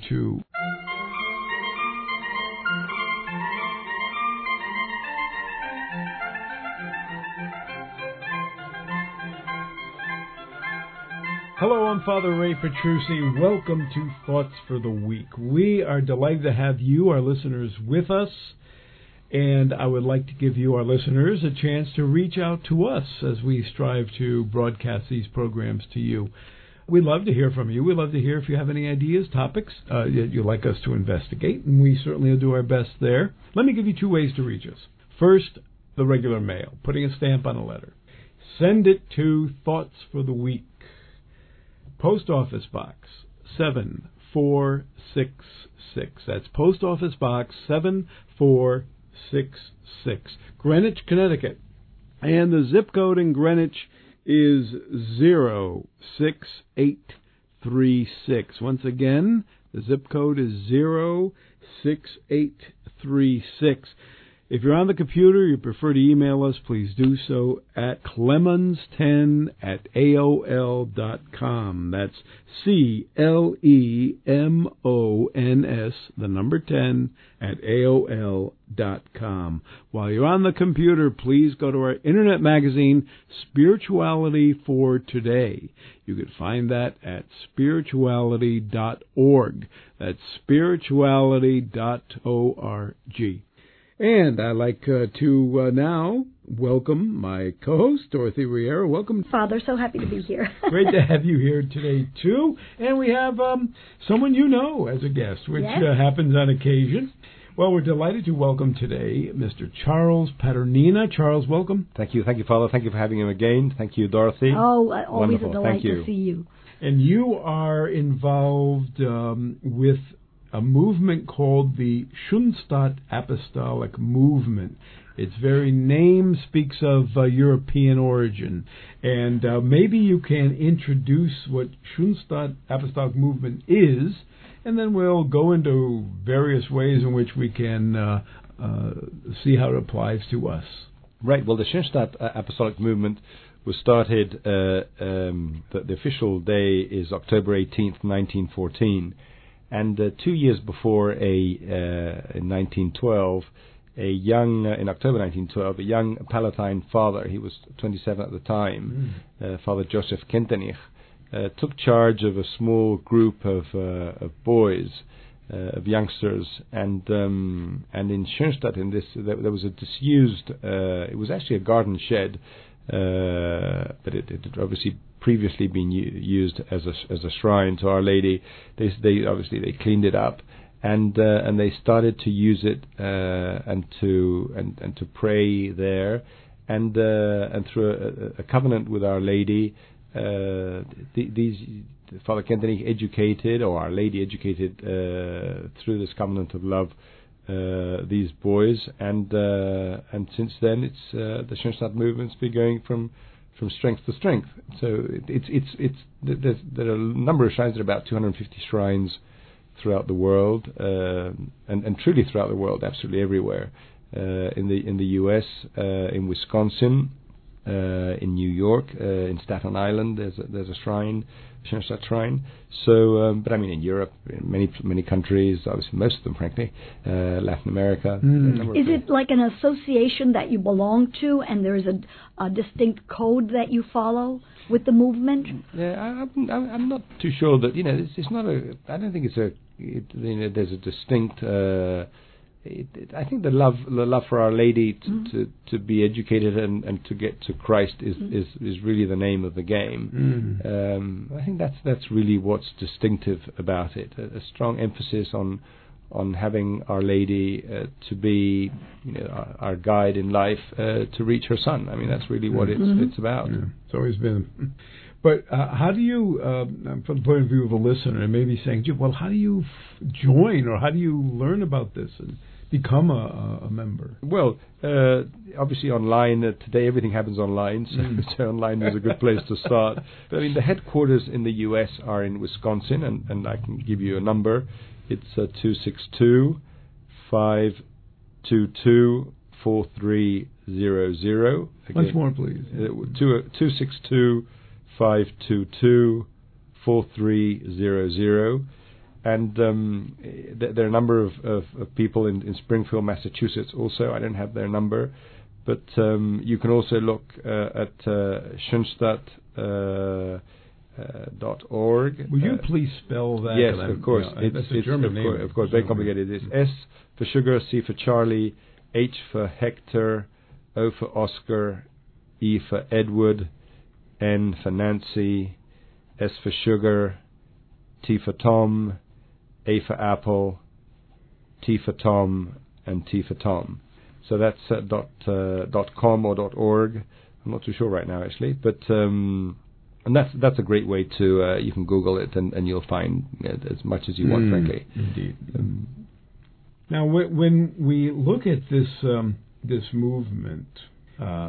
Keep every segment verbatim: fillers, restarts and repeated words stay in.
two. Hello, I'm Father Ray Petrucci. Welcome to Thoughts for the Week. We are delighted to have you, our listeners, with us. And I would like to give you, our listeners, a chance to reach out to us as we strive to broadcast these programs to you. We'd love to hear from you. We'd love to hear if you have any ideas, topics uh, you'd like us to investigate, and we certainly will do our best there. Let me give you two ways to reach us. First, the regular mail, putting a stamp on a letter. Send it to Thoughts for the Week, Post Office Box seven four six six. That's Post Office Box seven four six six, Greenwich, Connecticut. And the zip code in Greenwich is zero six eight three six. Once again, the zip code is zero six eight three six. If you're on the computer, you prefer to email us, please do so at clemens ten at A O L dot com. That's C L E M O N S, the number ten, at A O L dot com. While you're on the computer, please go to our internet magazine, Spirituality for Today. You can find that at spirituality dot org. That's spirituality dot org. And I'd like uh, to uh, now welcome my co-host, Dorothy Riera. Welcome. Father, so happy to be here. Great to have you here today, too. And we have um, someone you know as a guest, which yes. uh, happens on occasion. Well, we're delighted to welcome today Mister Charles Paternina. Charles, welcome. Thank you. Thank you, Father. Thank you for having him again. Thank you, Dorothy. Oh, uh, always Wonderful. a delight Thank you. to see you. And you are involved um, with a movement called the Schoenstatt Apostolic Movement. Its very name speaks of uh, European origin. And uh, maybe you can introduce what Schoenstatt Apostolic Movement is, and then we'll go into various ways in which we can uh, uh, see how it applies to us. Right. Well, the Schoenstatt Apostolic Movement was started, uh, um, the, the official day is October eighteenth, nineteen fourteen. And uh, two years before, a uh, in nineteen twelve, a young uh, in October nineteen twelve, a young Palatine father, he was twenty-seven at the time, mm. uh, Father Joseph Kentenich, uh, took charge of a small group of, uh, of boys, uh, of youngsters, and um, and in Schoenstatt, in this there, there was a disused. Uh, it was actually a garden shed, uh, but it, it had obviously previously been u- used as a as a shrine to Our Lady. They they obviously they cleaned it up, and uh, and they started to use it uh, and to and, and to pray there, and uh, and through a, a covenant with Our Lady, uh, the, these Father Kentenich educated, or Our Lady educated uh, through this covenant of love, uh, these boys, and uh, and since then it's uh, the Schoenstatt movement's been going from. from strength to strength. So it, it's it's it's there's, there are a number of shrines. There are about two hundred fifty shrines throughout the world, uh, and and truly throughout the world, absolutely everywhere. Uh, in the in the U S, uh, in Wisconsin, uh, in New York, uh, in Staten Island, there's a, there's a shrine, Schoenstatt shrine. So, um, but I mean, in Europe, in many many countries, obviously most of them, frankly, uh, Latin America. Mm. Is it like an association that you belong to, and there's a, a distinct code that you follow with the movement? Yeah, I, I'm, I'm not too sure that, you know, it's, it's not a. I don't think it's a. It, you know, there's a distinct. Uh, It, it, I think the love, the love for Our Lady to, mm. to, to be educated and, and to get to Christ is, mm. is, is really the name of the game. Mm. Um, I think that's that's really what's distinctive about it. A, a strong emphasis on on having Our Lady uh, to be, you know, our, our guide in life uh, to reach her Son. I mean, that's really what it's mm-hmm. it's about. Yeah. It's always been. But uh, how do you, uh, from the point of view of a listener, and maybe saying, well, how do you f- join or how do you learn about this and become a, a member? Well, uh, obviously online, uh, today everything happens online, so, mm. so online is a good place to start. But I mean, the headquarters in the U S are in Wisconsin, and, and I can give you a number. It's uh, two six two, five two two, four three zero zero. Once more, please. two six two, five two two, four three zero zero. And um, th- there are a number of, of, of people in, in Springfield, Massachusetts also. I don't have their number. But um, you can also look uh, at uh, Schoenstatt dot org. Uh, Will you uh, please spell that? Yes, of course. You know, it's, that's a it's German of name. Course, of course, very complicated. It's S for sugar, C for Charlie, H for Hector, O for Oscar, E for Edward, N for Nancy, S for sugar, T for Tom, A for Apple, T for Tom, and T for Tom. So that's uh, dot, uh, dot com or dot org. I'm not too sure right now, actually, but um, and that's that's a great way to uh, you can Google it and, and you'll find it as much as you want, mm, frankly. Indeed. Um, now, w- when we look at this um, this movement, uh,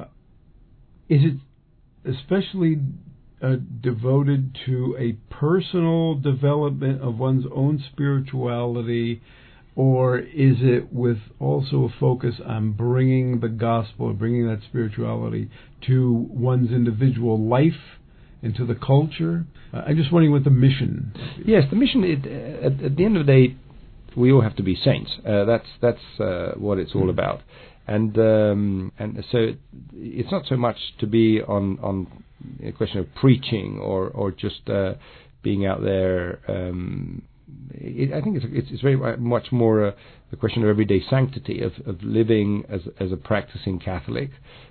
is it especially uh, devoted to a personal development of one's own spirituality? Or is it with also a focus on bringing the gospel, bringing that spirituality to one's individual life and to the culture? Uh, I'm just wondering what the mission is. Yes, the mission, it, uh, at, at the end of the day, we all have to be saints. Uh, that's that's uh, what it's all mm-hmm. about. And um, and so it, it's not so much to be on, on a question of preaching or, or just uh, being out there. Um, It, I think it's, it's, it's very much more a, a question of everyday sanctity, of, of living as as a practicing Catholic,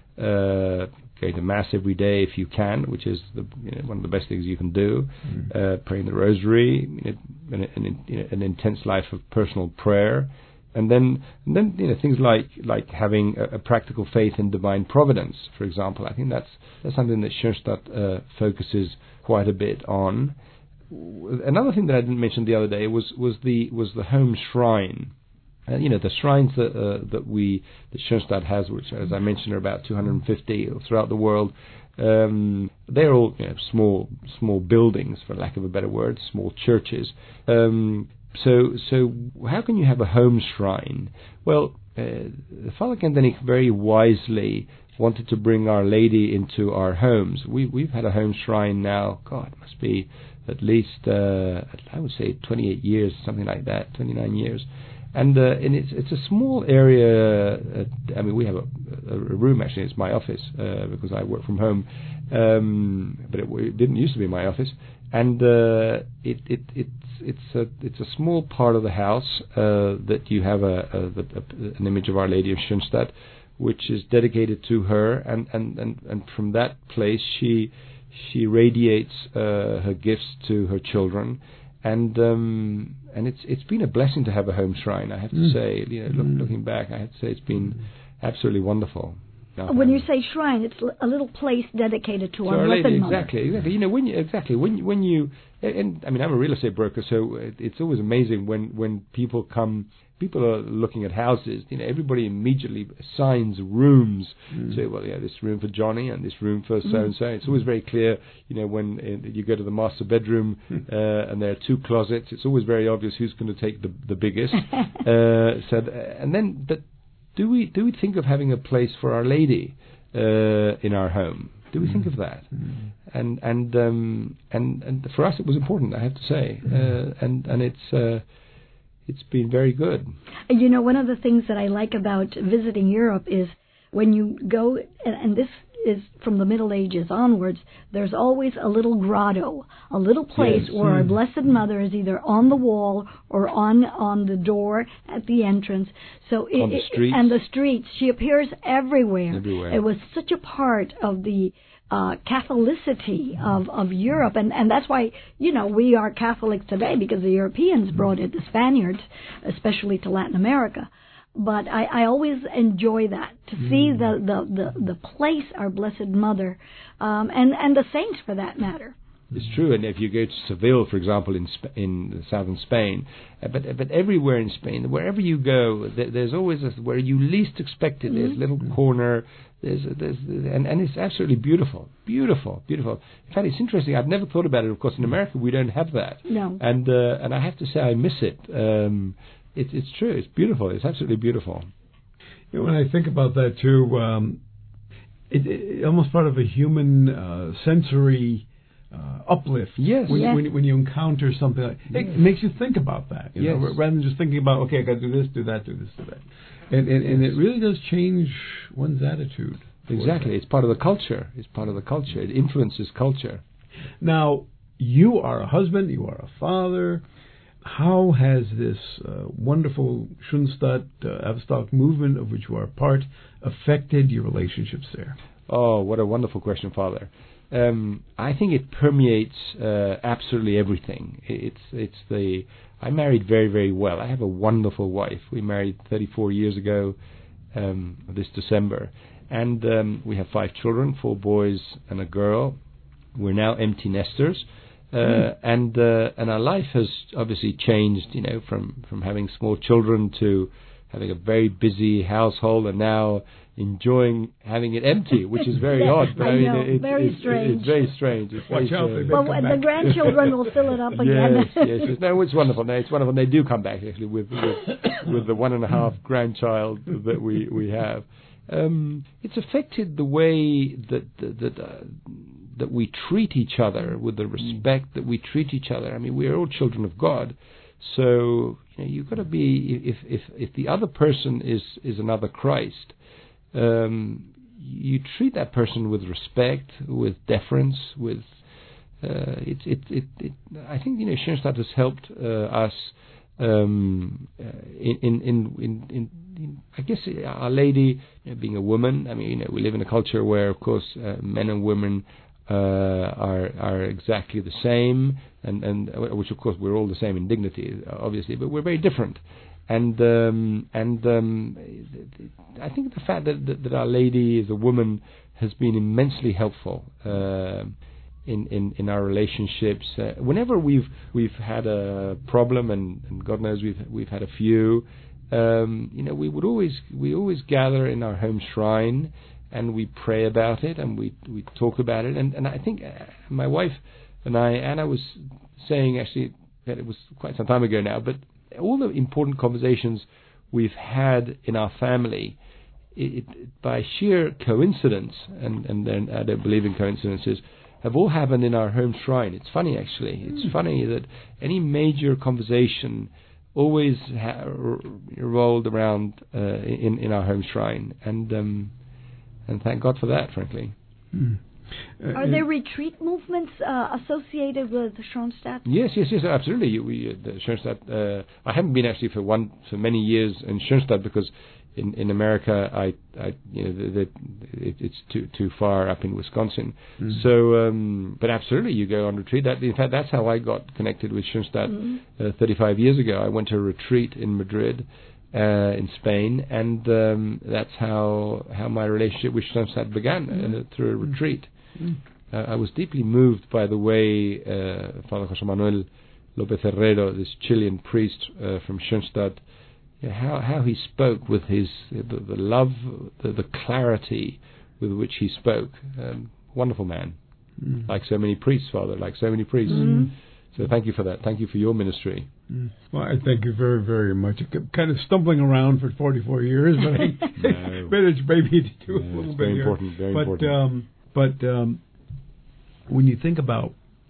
uh, going to Mass every day if you can, which is the, you know, one of the best things you can do, mm. uh, praying the Rosary, you know, an, an, you know, an intense life of personal prayer, and then and then you know things like like having a, a practical faith in divine providence, for example. I think that's that's something that Schoenstatt uh, focuses quite a bit on. Another thing that I didn't mention the other day was, was the was the home shrine. Uh, you know, the shrines that uh, that we that Schoenstatt has, which, as I mentioned, are about two hundred fifty throughout the world. Um, they're all you know, small small buildings, for lack of a better word, small churches. Um, so so how can you have a home shrine? Well, uh, Father Kentenich very wisely wanted to bring Our Lady into our homes. We we've had a home shrine now. God, it must be at least uh, I would say twenty-eight years, something like that, twenty-nine years, and uh, and it's it's a small area. Uh, I mean, we have a, a room actually. It's my office uh, because I work from home, um, but it, it didn't used to be my office. And uh, it it it's it's a it's a small part of the house uh, that you have a, a, a an image of Our Lady of Schoenstatt, which is dedicated to her, and and and, and from that place she. She radiates uh, her gifts to her children, and um, and it's it's been a blessing to have a home shrine. I have to mm. say, you know, look, mm. looking back, I have to say it's been absolutely wonderful. When you say shrine, it's a little place dedicated to Our Blessed Mother. Exactly, exactly. You know, when you, exactly when you, when you, and I mean, I'm a real estate broker, so it's always amazing when when people come. People are looking at houses. You know, everybody immediately assigns rooms. Mm. Say, well, yeah, this room for Johnny and this room for so and so. It's always very clear. You know, when uh, you go to the master bedroom uh, and there are two closets, it's always very obvious who's going to take the the biggest. uh, so, th- and then, but do we do we think of having a place for Our Lady uh, in our home? Do we mm. think of that? Mm. And and um, and and for us, it was important. I have to say, mm. uh, and and it's. Uh, It's been very good. You know, one of the things that I like about visiting Europe is when you go, and this is from the Middle Ages onwards, there's always a little grotto, a little place yes. where mm. Our Blessed Mother is either on the wall or on on the door at the entrance. So it, on the streets. And the streets. She appears everywhere. Everywhere. It was such a part of the Uh, Catholicity of, of Europe, and, and that's why, you know, we are Catholics today because the Europeans brought it, the Spaniards, especially to Latin America. But I, I always enjoy that, to mm. see the, the, the, the place Our Blessed Mother, um, and, and the saints for that matter. It's true, and if you go to Seville, for example, in Sp- in southern Spain, uh, but but everywhere in Spain, wherever you go, there, there's always a, where you least expect it. Mm-hmm. There's a little corner, there's there's and, and it's absolutely beautiful, beautiful, beautiful. In fact, it's interesting. I've never thought about it. Of course, in America, we don't have that. No. And uh, and I have to say, I miss it. Um, it. It's true. It's beautiful. It's absolutely beautiful. You know, when I think about that too, um, it, it almost part of a human uh, sensory. uh, uplift. Yes. When, yes. when, when you encounter something like it, Yes. makes you think about that. You Yes. know, rather than just thinking about, okay, I got to do this, do that, do this, do that. And, and, and it really does change one's attitude. Exactly. It's part of the culture. It's part of the culture. It influences culture. Now, you are a husband, you are a father. How has this uh, wonderful Schoenstatt uh, Apostolic movement of which you are a part affected your relationships there? Oh, what a wonderful question, Father. Um, I think it permeates uh, absolutely everything. It's it's the I married very, very well. I have a wonderful wife. We married thirty-four years ago um, this December. And um, we have five children, four boys and a girl. We're now empty nesters. Uh, mm. and uh, and our life has obviously changed, you know, from, from having small children to having a very busy household, and now enjoying having it empty, which is very yeah, odd. But I, I mean, know, it's, very it's, strange. It's very strange. It's Watch very out, strange. they Well, come the back. grandchildren will fill it up again. Yes, yes, yes. No, it's wonderful. No, it's wonderful. They do come back actually with with, with the one and a half grandchild that we we have. Um, it's affected the way that that. that uh, that we treat each other with the respect that we treat each other. I mean, we are all children of God, so you know, you've got to be. If if if the other person is is another Christ, um, you treat that person with respect, with deference, with. Uh, it, it it it. I think you know Schoenstatt has helped uh, us um, uh, in, in in in in. I guess Our Lady, you know, being a woman. I mean, you know, we live in a culture where, of course, uh, men and women. Uh, are are exactly the same, and and which of course we're all the same in dignity, obviously, but we're very different. And um, and um, I think the fact that, that that Our Lady as a woman has been immensely helpful uh, in, in in our relationships. Uh, whenever we've we've had a problem, and, and God knows we've we've had a few, um, you know, we would always we always gather in our home shrine. And we pray about it, and we we talk about it, and and I think uh, my wife and I, Anna was saying actually that it was quite some time ago now, but all the important conversations we've had in our family, it, it, by sheer coincidence, and and then I don't believe in coincidences, have all happened in our home shrine. It's funny actually. It's mm. funny that any major conversation always ha- rolled around uh, in in our home shrine, and. Um, And thank God for that, frankly. Mm. Uh, Are there retreat movements uh, associated with Schoenstatt? Yes, yes, yes, absolutely. You, we, uh, the Schoenstatt. Uh, I haven't been actually for one for many years in Schoenstatt because in, in America, I, I you know, the, the, it, it's too too far up in Wisconsin. Mm. So, um, but absolutely, you go on retreat. That in fact, that's how I got connected with Schoenstatt mm. uh, thirty-five years ago. I went to a retreat in Madrid. Uh, in Spain, and um, that's how how my relationship with Schoenstatt began, uh, through a retreat. Mm. Uh, I was deeply moved by the way uh, Father José Manuel López Herrero, this Chilean priest uh, from Schoenstatt, you know, how how he spoke with his the, the love, the, the clarity with which he spoke. Um, wonderful man, mm. like so many priests, Father, like so many priests. Mm. So thank you for that. Thank you for your ministry. Mm. Well, I thank you very, very much. I kept kind of stumbling around for forty-four years, but I no. managed maybe to do no, a little bit very here. Important, very but, important. Um, but um, when you think about,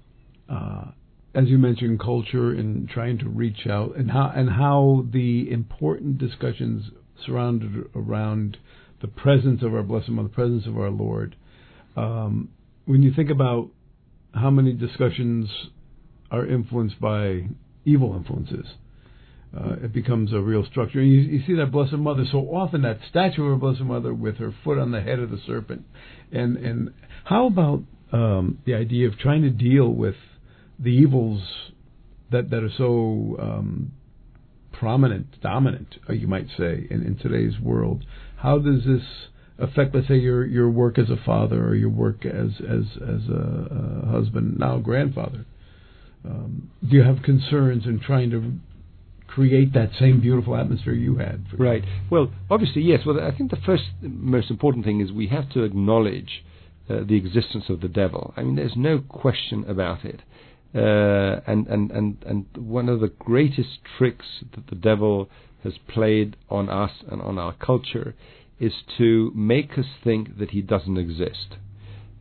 uh, as you mentioned, culture and trying to reach out, and how and how the important discussions surrounded around the presence of our Blessed Mother, the presence of our Lord, um, when you think about how many discussions are influenced by evil influences, uh, it becomes a real structure. And you, you see that Blessed Mother so often, that statue of our Blessed Mother with her foot on the head of the serpent. And and how about um, the idea of trying to deal with the evils that that are so um, prominent, dominant, uh, you might say, in, in today's world? How does this affect, let's say, your your work as a father or your work as as as a, a husband, now grandfather? Um, do you have concerns in trying to create that same beautiful atmosphere you had? For right. Well, obviously, yes. Well, I think the first most important thing is we have to acknowledge uh, the existence of the devil. I mean, there's no question about it. Uh, and, and, and, and one of the greatest tricks that the devil has played on us and on our culture is to make us think that he doesn't exist.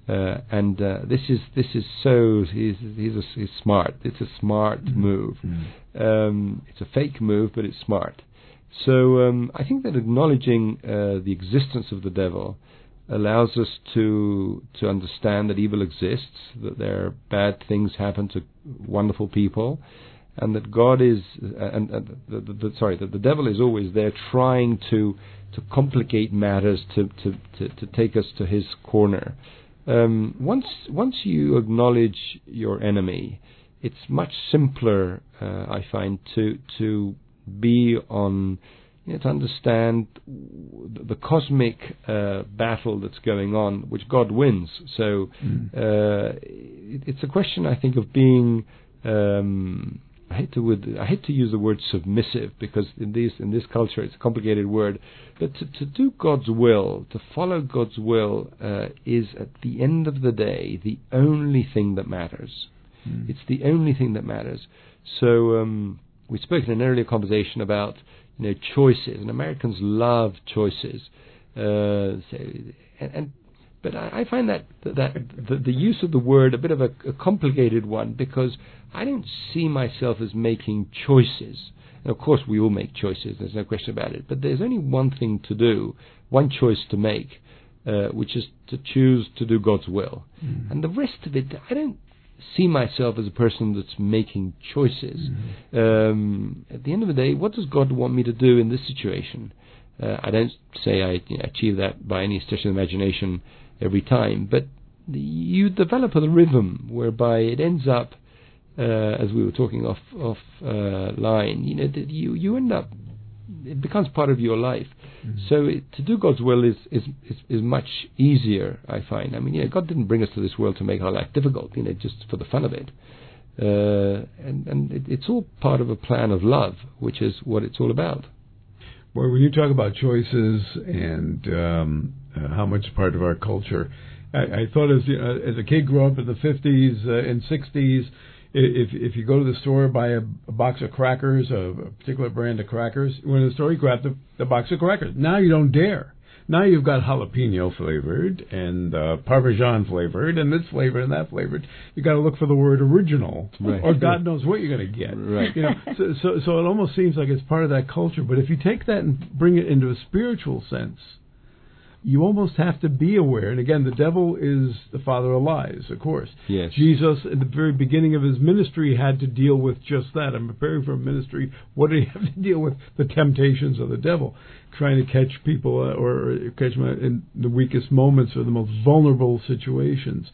Uh, and uh, this is this is so he's he's, a, he's smart. It's a smart mm-hmm. move. Mm-hmm. Um, it's a fake move, but it's smart. So um, I think that acknowledging uh, the existence of the devil allows us to to understand that evil exists, that there are bad things happen to wonderful people, and that God is uh, and, and the, the, the, sorry that the devil is always there trying to to complicate matters to to, to, to take us to his corner. Um, once once you acknowledge your enemy, it's much simpler, uh, I find, to to be on, you know, to understand the cosmic uh, battle that's going on, which God wins. So mm. uh, it, it's a question, I think, of being. Um, I hate to would, I hate to use the word submissive, because in these in this culture it's a complicated word. But to, to do God's will, to follow God's will, uh, is at the end of the day the only thing that matters. Mm. It's the only thing that matters. So um, we spoke in an earlier conversation about, you know, choices, and Americans love choices. Uh, so, and, and but I, I find that that the, the use of the word a bit of a, a complicated one, because I don't see myself as making choices. And of course, we all make choices. There's no question about it. But there's only one thing to do, one choice to make, uh, which is to choose to do God's will. Mm. And the rest of it, I don't see myself as a person that's making choices. Mm-hmm. Um, at the end of the day, what does God want me to do in this situation? Uh, I don't say I you know, achieve that by any stretch of the imagination every time, but the, you develop a rhythm whereby it ends up, uh, as we were talking off off uh, line, you know, that you you end up, it becomes part of your life. Mm-hmm. So it, to do God's will is, is is is much easier, I find. I mean, you know, God didn't bring us to this world to make our life difficult, you know, just for the fun of it. Uh, and and it, it's all part of a plan of love, which is what it's all about. Well, when you talk about choices and um, uh, how much part of our culture, I, I thought as you know, as a kid grew up in the fifties uh, and sixties, if if you go to the store, buy a, a box of crackers, a, a particular brand of crackers, you went to the store, you grab the, the box of crackers. Now you don't dare. Now you've got jalapeno flavored and uh, Parmesan flavored and this flavored and that flavored. You got to look for the word original, right. Or God knows what you're going to get. Right. You know, so, so so it almost seems like it's part of that culture. But if you take that and bring it into a spiritual sense, you almost have to be aware. And again, the devil is the father of lies, of course. Yes. Jesus, at the very beginning of his ministry, had to deal with just that. I'm preparing for a ministry. What did he have to deal with? The temptations of the devil, trying to catch people uh, or catch them in the weakest moments or the most vulnerable situations.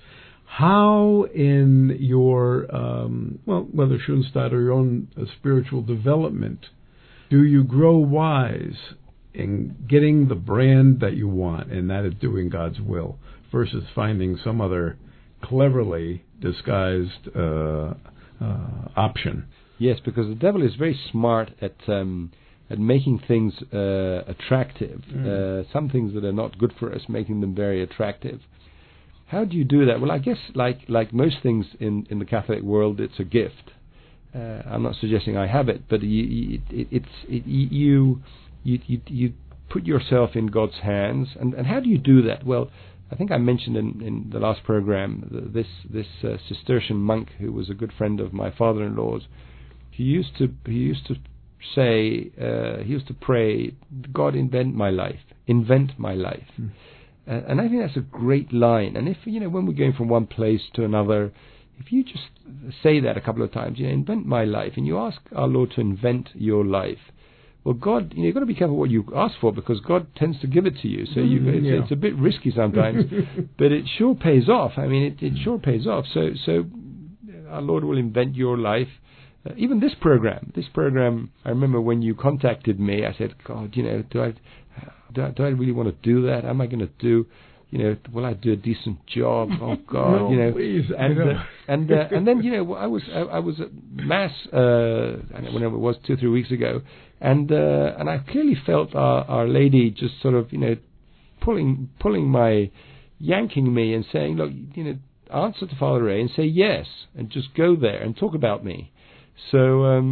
How in your, um, well, whether Schoenstatt or your own uh, spiritual development, do you grow wise in getting the brand that you want, and that is doing God's will, versus finding some other cleverly disguised uh, uh, option? Yes, because the devil is very smart at um, at making things uh, attractive. Mm. Uh, some things that are not good for us, making them very attractive. How do you do that? Well, I guess like like most things in, in the Catholic world, it's a gift. Uh, I'm not suggesting I have it, but you, it, it's it, you. You, you you put yourself in God's hands, and, and how do you do that? Well, I think I mentioned in, in the last program this this uh, Cistercian monk who was a good friend of my father-in-law's. He used to he used to say uh, he used to pray, God, invent my life, invent my life, hmm. uh, and I think that's a great line. And if you know when we're going from one place to another, if you just say that a couple of times, you know, invent my life, and you ask our Lord to invent your life. Well, God, you know, you've got to be careful what you ask for, because God tends to give it to you. So you, it's, yeah. it's a bit risky sometimes, but it sure pays off. I mean, it, it sure pays off. So, so our Lord will invent your life. Uh, even this program, this program, I remember when you contacted me, I said, God, you know, do I, do I, do I really want to do that? Am I going to do, you know, will I do a decent job? Oh God, no, you know, please, and no. uh, and uh, and then you know, I was I, I was at mass, uh, whenever it was two three weeks ago. And uh, and I clearly felt our, our lady just sort of, you know, pulling pulling my, yanking me and saying, look, you know, answer to Father Ray and say yes, and just go there and talk about me. So um,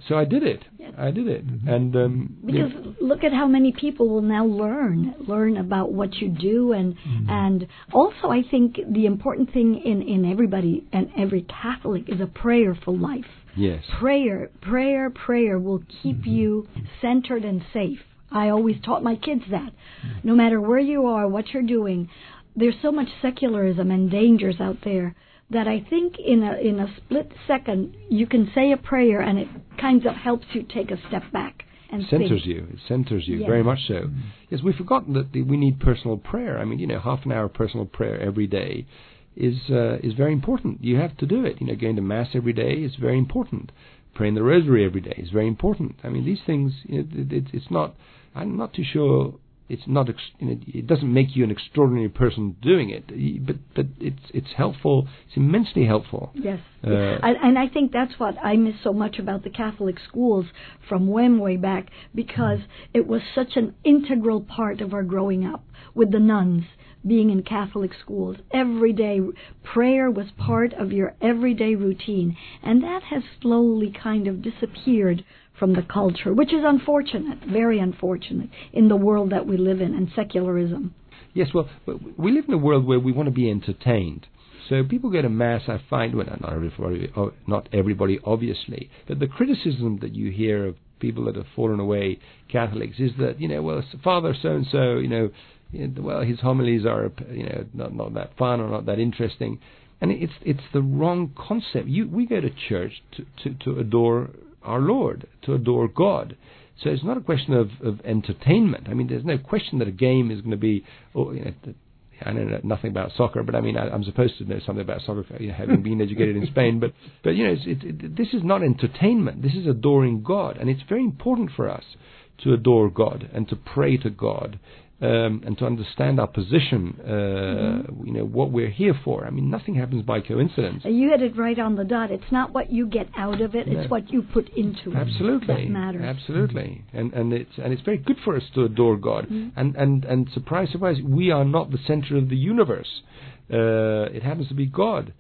so I did it. Yes. I did it. Mm-hmm. And um, because yeah. look at how many people will now learn learn about what you do, and mm-hmm. and also I think the important thing in, in everybody and every Catholic is a prayerful life. Yes. Prayer, prayer, prayer will keep mm-hmm. you centered and safe. I always taught my kids that. Mm-hmm. No matter where you are, what you're doing, there's so much secularism and dangers out there that I think in a in a split second you can say a prayer and it kind of helps you take a step back and centers think. you. It centers you yes. very much so. Mm-hmm. Yes, we've forgotten that the, we need personal prayer. I mean, you know, half an hour personal prayer every day is uh, is very important. You have to do it. You know, going to mass every day is very important. Praying the rosary every day is very important. I mean, these things. You know, it, it, it's not. I'm not too sure. It's not. Ex, you know, it doesn't make you an extraordinary person doing it, but but it's it's helpful. It's immensely helpful. Yes, uh, and, and I think that's what I miss so much about the Catholic schools from way way back, because it was such an integral part of our growing up with the nuns being in Catholic schools. Every day prayer was part of your everyday routine, and that has slowly kind of disappeared from the culture, which is unfortunate, very unfortunate, in the world that we live in, and secularism. Yes, well, we live in a world where we want to be entertained. So people go to Mass, I find, well, not everybody, not everybody obviously, but the criticism that you hear of people that have fallen away Catholics is that, you know, well, Father so-and-so, you know, well, his homilies are, you know, not, not that fun or not that interesting. And it's it's the wrong concept. You, we go to church to, to, to adore our Lord, to adore God. So it's not a question of, of entertainment. I mean, there's no question that a game is going to be, oh, you know, I don't know nothing about soccer, but I mean, I, I'm supposed to know something about soccer, you know, having been educated in Spain. But, but you know, it's, it, it, this is not entertainment. This is adoring God. And it's very important for us to adore God and to pray to God. Um, and to understand our position, uh, mm-hmm. you know, what we're here for. I mean, nothing happens by coincidence. You hit it right on the dot. It's not what you get out of it; no. It's what you put into it. Absolutely, that matters. Absolutely, and and it's and it's very good for us to adore God. Mm-hmm. And and and surprise, surprise, we are not the center of the universe. Uh, it happens to be God.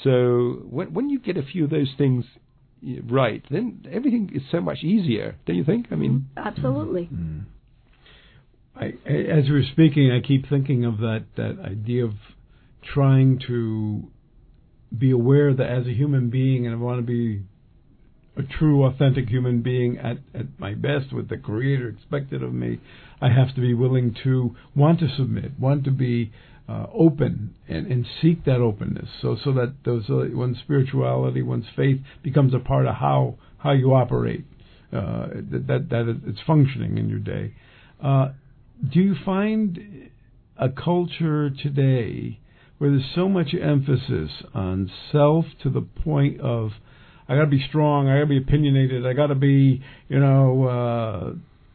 So when when you get a few of those things right, then everything is so much easier. Don't you think? I mean, absolutely. Mm-hmm. I, as we were speaking, I keep thinking of that, that idea of trying to be aware that as a human being, and I want to be a true, authentic human being at, at my best, with the Creator expected of me, I have to be willing to want to submit, want to be uh, open, and, and seek that openness, so so that those uh, one's spirituality, one's faith becomes a part of how how you operate, uh, that, that that it's functioning in your day. Uh, Do you find a culture today where there's so much emphasis on self to the point of, I got to be strong, I got to be opinionated, I got to be, you know, uh,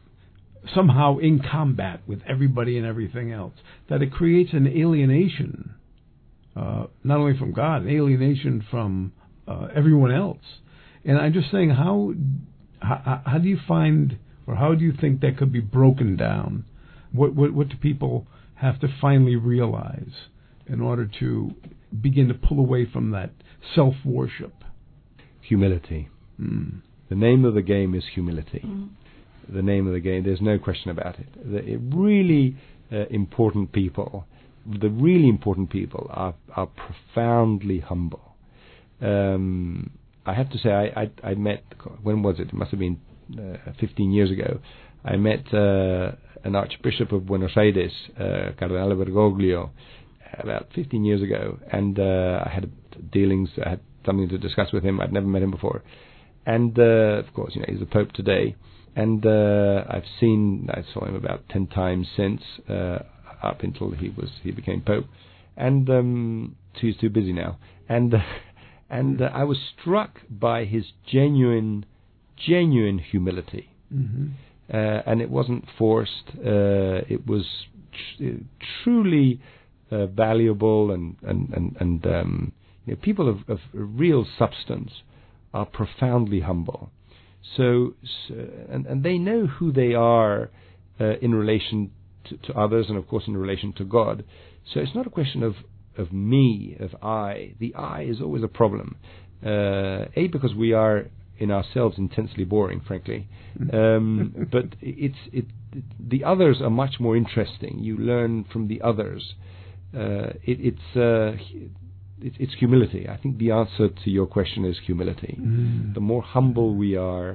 somehow in combat with everybody and everything else, that it creates an alienation, uh, not only from God, an alienation from uh, everyone else? And I'm just saying, how, how how do you find, or how do you think that could be broken down? What, what what do people have to finally realize in order to begin to pull away from that self-worship? Humility. Mm. The name of the game is humility. Mm. The name of the game, there's no question about it. The really uh, important people, the really important people are, are profoundly humble. Um, I have to say, I, I, I met, when was it? It must have been uh, fifteen years ago. I met uh, an Archbishop of Buenos Aires, uh, Cardinal Bergoglio, about fifteen years ago, and uh, I had dealings, I had something to discuss with him. I'd never met him before. And, uh, of course, you know, he's the Pope today, and uh, I've seen, I saw him about ten times since, uh, up until he was he became Pope, and um, so he's too busy now. And, uh, and uh, I was struck by his genuine, genuine humility. Mm-hmm. Uh, and it wasn't forced. Uh, it was tr- truly uh, valuable, and and and, and um, you know, people of, of real substance are profoundly humble. So, so and and they know who they are uh, in relation to, to others, and of course in relation to God. So it's not a question of of me, of I. The I is always a problem. Uh, a because we are in ourselves intensely boring, frankly. Um, but it's it, it. The others are much more interesting. You learn from the others. Uh, it, it's uh, it, it's humility. I think the answer to your question is humility. Mm. The more humble we are,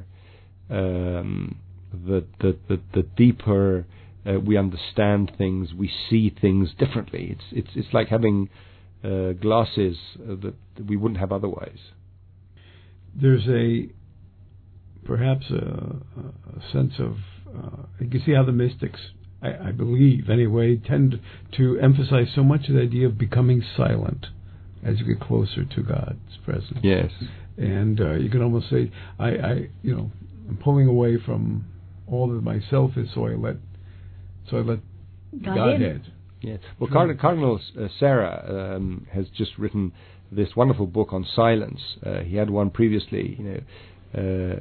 um, the, the the the deeper uh, we understand things. We see things differently. It's it's it's like having uh, glasses uh, that we wouldn't have otherwise. There's a perhaps a, a sense of uh, you can see how the mystics, I, I believe anyway, tend to emphasize so much of the idea of becoming silent as you get closer to God's presence. Yes, and uh, you can almost say, I, I, you know, I'm pulling away from all of myself is so I let, so I let God Godhead. Yes. Well, Card- Cardinal uh, Sarah um, has just written this wonderful book on silence. Uh, he had one previously, you know, uh,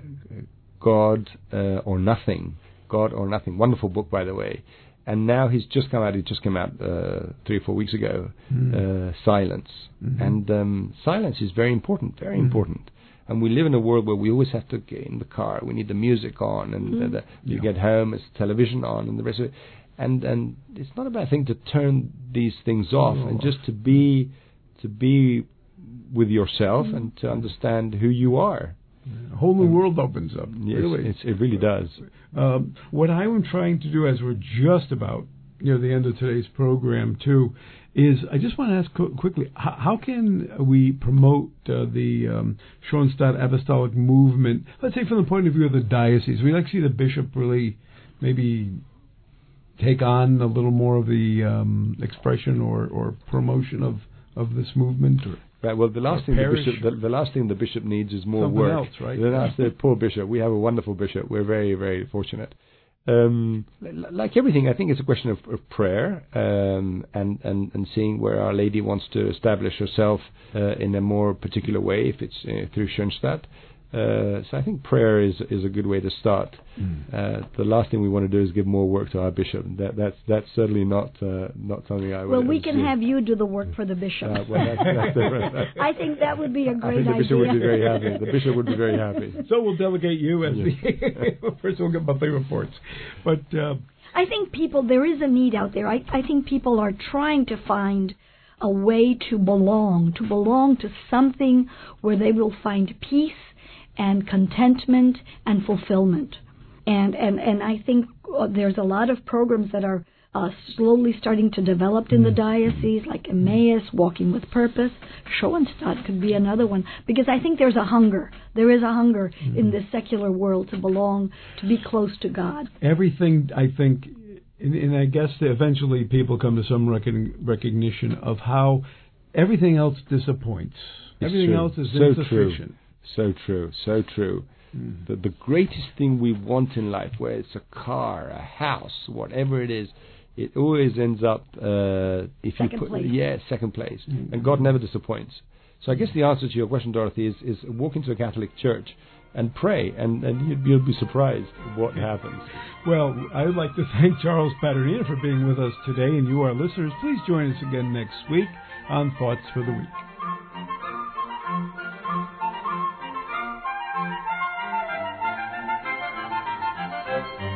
God uh, or Nothing. God or Nothing. Wonderful book, by the way. And now he's just come out, it just came out uh, three or four weeks ago, mm. uh, Silence. Mm-hmm. And um, silence is very important, very mm-hmm. important. And we live in a world where we always have to get in the car, we need the music on, and mm-hmm. the, the, you yeah. get home, it's television on, and the rest of it. And and it's not a bad thing to turn these things off oh. and just to be to be with yourself mm-hmm. and to understand who you are. A whole new world opens up. Yes, really, it's, it really does. Um, what I'm trying to do, as we're just about near the end of today's program, too, is I just want to ask qu- quickly: how, how can we promote uh, the um, Schoenstatt Apostolic Movement? Let's say from the point of view of the diocese, we'd like to see the bishop really maybe take on a little more of the um, expression or, or promotion of, of this movement. Or Right. Well, the last thing the bishop, the, the last thing the bishop needs is more Something work. else, right? That's the poor bishop. We have a wonderful bishop. We're very, very fortunate. Um, l- like everything, I think it's a question of, of prayer um, and, and and seeing where Our Lady wants to establish herself uh, in a more particular way. If it's uh, through Schoenstatt. Uh, so I think prayer is is a good way to start. Mm. Uh, the last thing we want to do is give more work to our bishop. That that's that's certainly not uh, not something I would. Well, we can have you do the work for the bishop. Uh, well, that's, that's different. I think that would be a great I think the bishop idea. would be very happy. The bishop would be very happy. So we'll delegate you as the first. We'll get monthly reports, but uh, I think people there is a need out there. I I think people are trying to find a way to belong, to belong to something where they will find peace and contentment and fulfillment. And and, and I think uh, there's a lot of programs that are uh, slowly starting to develop in the diocese, like Emmaus, Walking with Purpose. Schoenstatt could be another one, because I think there's a hunger. There is a hunger mm-hmm. in this secular world to belong, to be close to God. Everything, I think, and, and I guess eventually people come to some recon- recognition of how everything else disappoints. It's everything true. else is so insufficient. True. So true, so true. Mm. The, the greatest thing we want in life, whether it's a car, a house, whatever it is, it always ends up uh, if second you put place. yeah second place, mm. and God never disappoints. So I guess the answer to your question, Dorothy, is is walk into a Catholic church and pray, and, and you'd, you'll be surprised what happens. Well, I would like to thank Charles Paternina for being with us today, and you, our listeners, please join us again next week on Thoughts for the Week. Thank you.